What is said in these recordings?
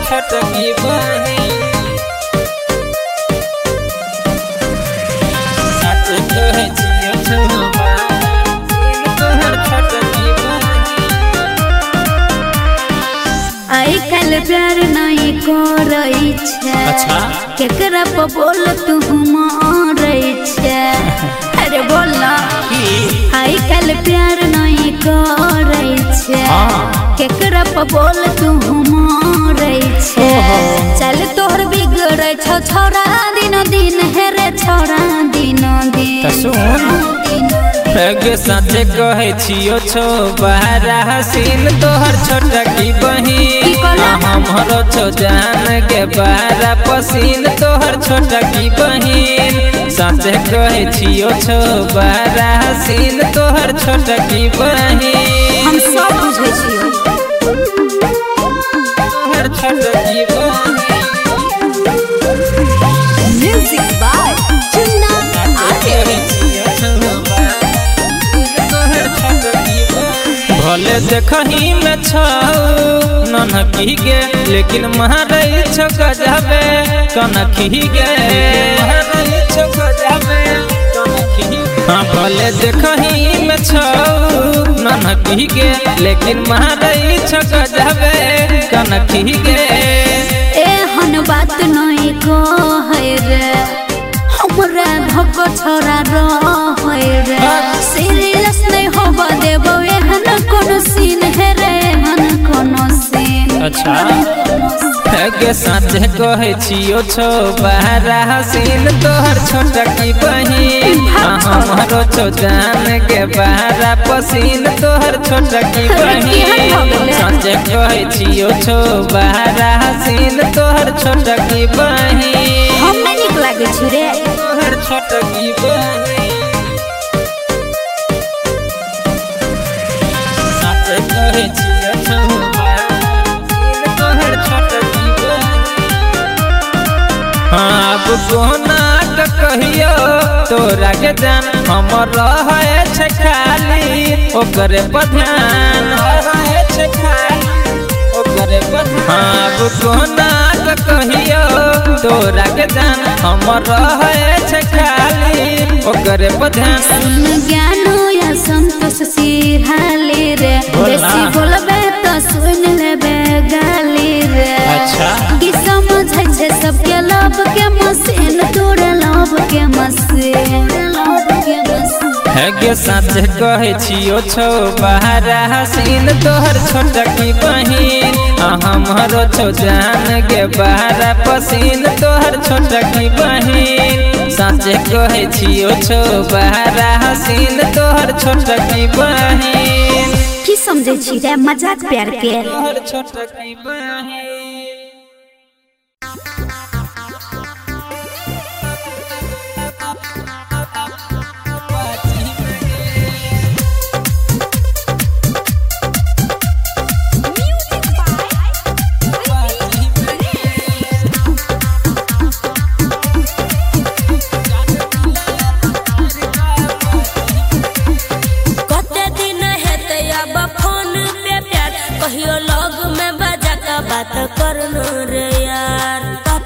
छटकी बहिन सच कहे छियो छौबा तोहर छटकी आई कल प्यार नहीं करई छे। अच्छा केकरा पे बोल तू मारई छे। अरे बोल ना आई कल प्यार नहीं करई छे। केकरा पे बोल तू मारई छे। चल तोहर बिगड़ै छौ छोरा दिन दिन हेरे छोरा दिन दिन त सुन गे साथे कहे छियो छौबा हसीन तोहर छटकी बहिन हमरो छो जान के बारा पसीन तोहर छटकी बहिन साथे कहे छियो छौबा हसीन तोहर छटकी बहिन हम सब बुझै छियो तोहर छटकी बहिन म्यूजिक बाय चुन्ना भले देखही में छौ ननकी गे लेकिन मारै छौ गजबे कनखी गे मारै छौ गजबे कनखी हाँ भले देखही में छौ ननकी गे लेकिन मारै छौ गजबे कनखी गे एहन बात नहीं कहै रे हमरा भगो छोरा रहै रे सीरियस नहीं होबा देबो एहन कोनो सीन है रे एहन कोनो सीन अच्छा गे साथे कहे छियो छौबा हसीन तोहर छटकी बहिन हमरो छो जान के बारा पसीन तोहर छटकी बहिन साथे कहे छियो छौबा हसीन तोहर छटकी बहिन हम नहीं निक लागे छी रे तोहर छटकी बहिन साथे कहे छियो छौबा तोहर छटकी अब कोना कहियो तोरा के जान हमर रहे छै खाली ओकरे पर ध्यान रहे छै खाली ओकरे पर अब कोना कहियो तोरा के जान हमर रहे छै खाली ओकरे पर ध्यान सुन ज्ञानो या संतोष सिरहाले रे बेसी बोलबे तो सुन लेबे गाली रे अच्छा की समझै छै सबके लब के मशीन तोड़ लब के मशीन गे साथे कहे छियो छौबा हसीन तोहर छटकी बहिन हमरो छो जान के बारा पसीन तोहर छटकी बहिन साथे कहे छियो छौबा हसीन तोहर छटकी बहिन की समझै छी रे मजाक प्यार के तोहर छटकी बहिन बात करनो रे यार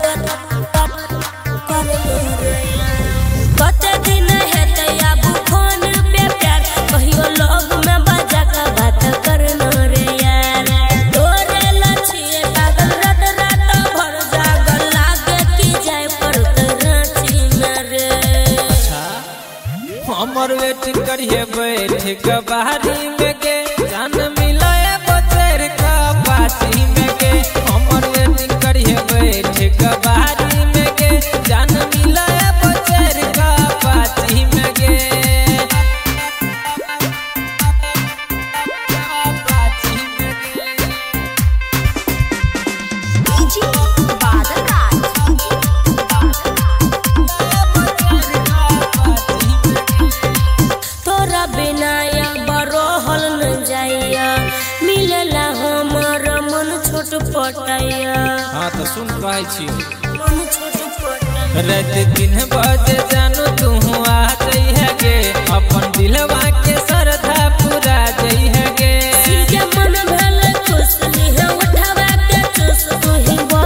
कते दिन हेतै अब फोन पे प्यार कहियो लोग में बजा के बात करनो रे यार तोरे लछिए पागल रात रात भर जागल लागे कि जाय पड़त रांची में रे हमर वेटिंग करिए बैठ के बाहरी में के जान मिलाए बचर का पासी में के हमर वेटिंग करिए बैठ के बाहरी में के जान मिलाए बचर का पासी में के पासी में के जी बादल राज तोरा बिना या बरोहल न जाइया मिलला हमर मन छोट पटाइया हाँ तो सुन कहै छी मन छोट पटाइया रात 3 बजे जानू तू आ जइहे गे अपन दिलवा के श्रद्धा पूरा जइहे गे के मन भेल खुश लिहे उठावा के चुस तू ही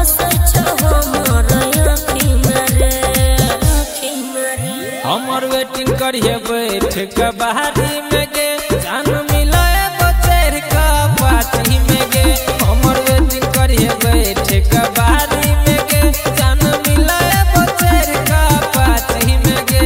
कबारी में गे जान मिलाए बचेर का पाची में गे हमर वेटिंग करिए बैठ कबारी में गे जान मिलाए बचेर का पाची में गे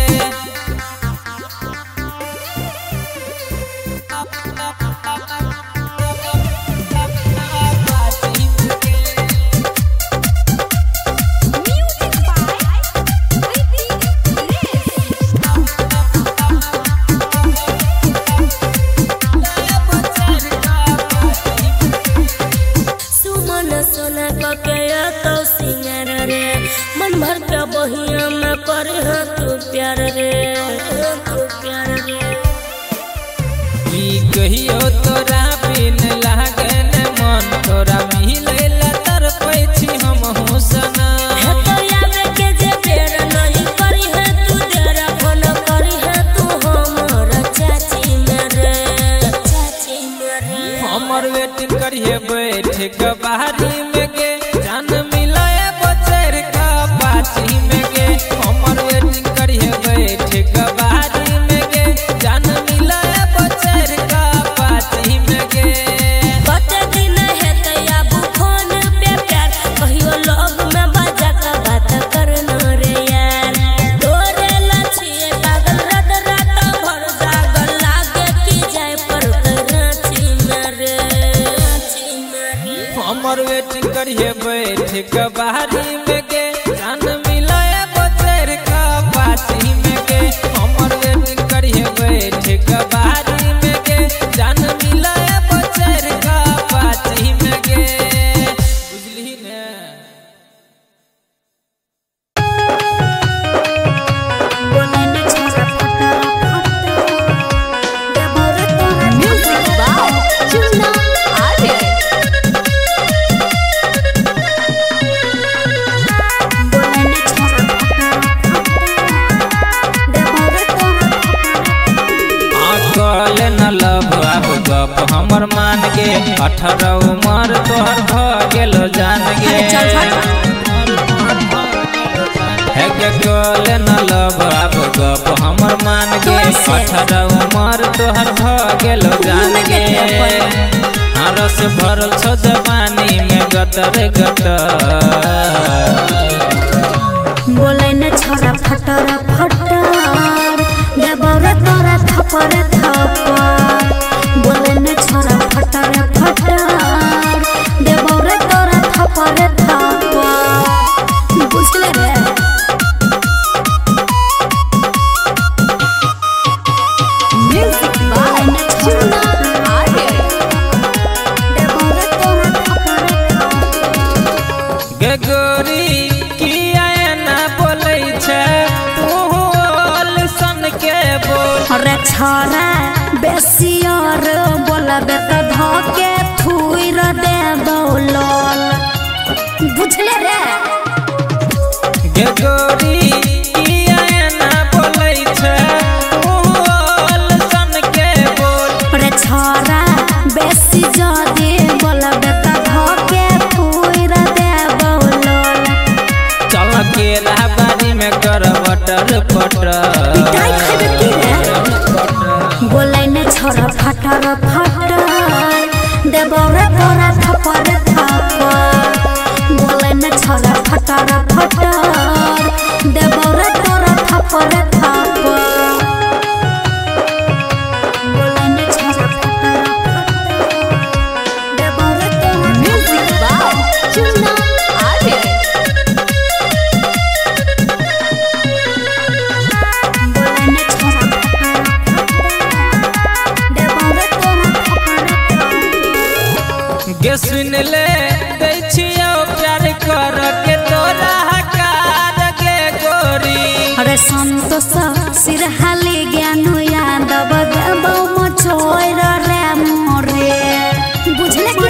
सोना कके तो सिंगार रे मन भर के बहिया में करे है तू प्यार रे तू प्यार रे ई कहियो तोरा बिन लागे न मन तोरा मिले ला तर पैछि हम हुसना है तो यावे के जे बेर नहीं करी है तू तेरा फोन करी है तू हमर चाची मेरे हमर वेटिंग करिए बैठ कबारी में गे जान मिलाए बचेर का पाची में गे हमर वेटिंग करिए बैठ कबारी में गे जान मिलाए बचेर का पाची में गे कते दिन है तया फोन पे प्यार कहियो लोग में बजा का बात करना रे यार तोरे लछिए पागल रात रात भर जागल लागे की जाए पर रांची मेरे हमर वेटिंग करिए बैठ कबारी में गे जान मिलाए बचेर का पाची में गे हमर वेटिंग करिए बैठ कबारी में गे जान मिलाए बचेर का पाची में गे बुझली ने कल न लब अब गप हमर मान गे 18 उमर तोहर भ गेलो जान गे है के कल न लब अब गप हमर मान गे 18 उमर तोहर भ गेलो जान गे रस भरल छ जवानी में गतर गतर बोले न छोरा फटर फटर देवर तोरा थपर थपर बोले न छोरा फटर फटर देवर तोरा थपर थपर बुझले रे म्यूजिक बाय चुना आगे देवर तोरा थपर गे गोरी किया ना बोलै छै तू सन के बोल अरे छोरा बेसी और बोलबे त धके थुइर दे दौलल बुझले रे गे गोरी किया ना बोलै छै तू सन के बोल अरे छोरा बेसी जदी बोलबे त धके थुइर दे दौलल चल के राहबारी में कर बटर पटर पिटाई खाबे की रे बोले न छोरा फटर फटर देवर तोरा थपर थपर बोले न छोरा फटर फटर देवर तोरा थपर थपर बोले न छोरा फटर फटर देवर तोरा म्यूजिक बाय चुना आगे बोले न छोरा गे सुन ले दै छियो प्यार कर के तोरा हकार गे गोरी अरे संतोष सिरहाली ज्ञान यादव देबौ मछोर रे मोरे बुझले कि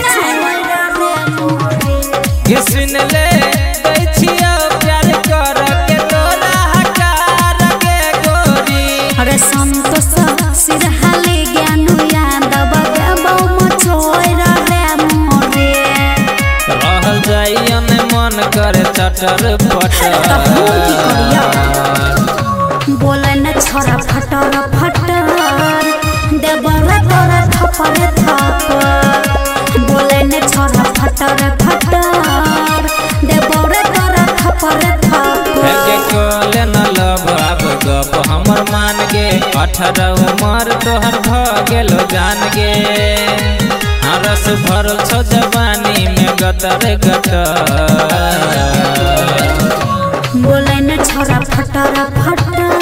गे सुन ले दै छियो प्यार कर के तोरा हकार गे गोरी अरे संतोष सिरहाली ज्ञान यादव देबौ मछोर रे मोरे रहल जाइए मन करे चटर पटर बोले न छोरा फटर फटर देवर तोरा थपर थपर बोले न छोरा फटर फटर देवर तोरा थपर थपर कोले न लब अब गप हमर मान गे 18 उमर तोहर भ गेलो जान गे रस भरल छो जवानी में गतर गतर बोले न छोरा फटर फटर